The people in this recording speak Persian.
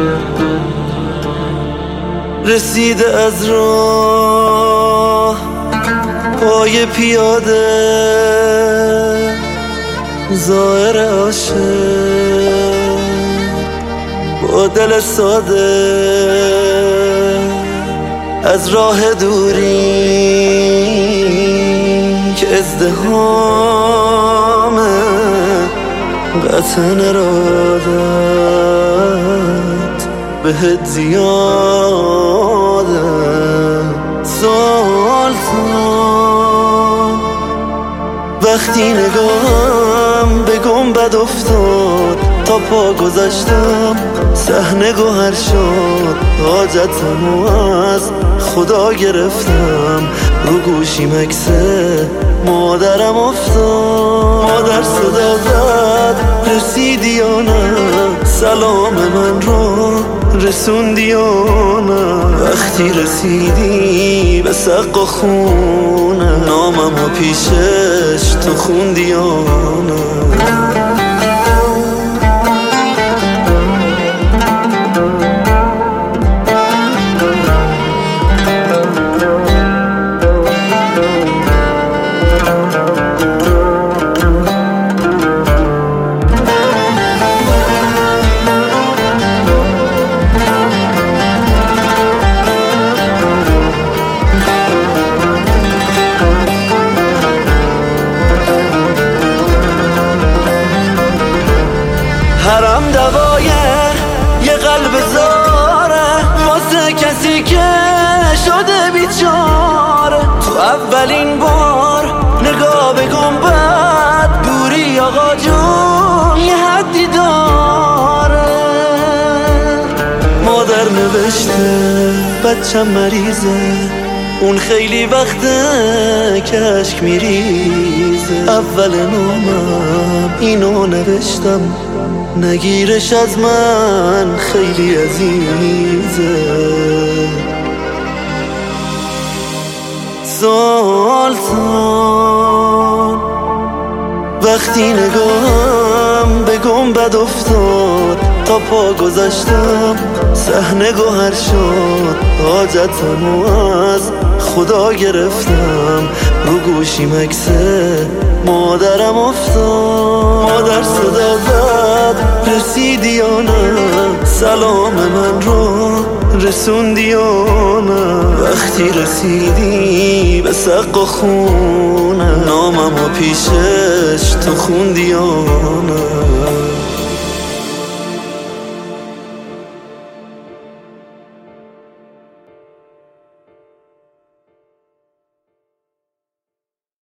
رسیده از راه پای پیاده، زائر عاشق با دل ساده، از راه دوری که ازدحام قطع ارادت بهت زیاده. سلطان وقتی نگاهم به گنبد افتاد، تا پا گذاشتم صحنه گوهر شد. حاجتمو از خدا گرفتم، رو گوشیم عکس مادرم افتاد. مادر صدا زد رسیدی یا نه، سلام من رو رسوندی یا نه. وقتی رسیدی به سقف خونه، ناممو پیشش تو خوندی یا نه. حرم دوای یه قلب زاره، واسه کسی که شده بیچاره. تو اولین بار نگاه به گنبد، دوری آقا جون یه حدی داره. مادر نوشته بچم مریضه، اون خیلی وقته که اشک میریزه. اول نامم اینو نوشتم، نگیرش از من خیلی عزیزه. سلطان وقتی نگاهم به گنبد افتاد، تا پا گذاشتم صحنه گوهر شد. حاجتمو از خدا گرفتم، رو گوشیم عکس مادرم افتاد. مادر صدا زد رسیدی یا نه، سلام من رو رسوندی یا نه. وقتی رسیدی به سقف خونه، ناممو پیشش تو خوندی یا نه.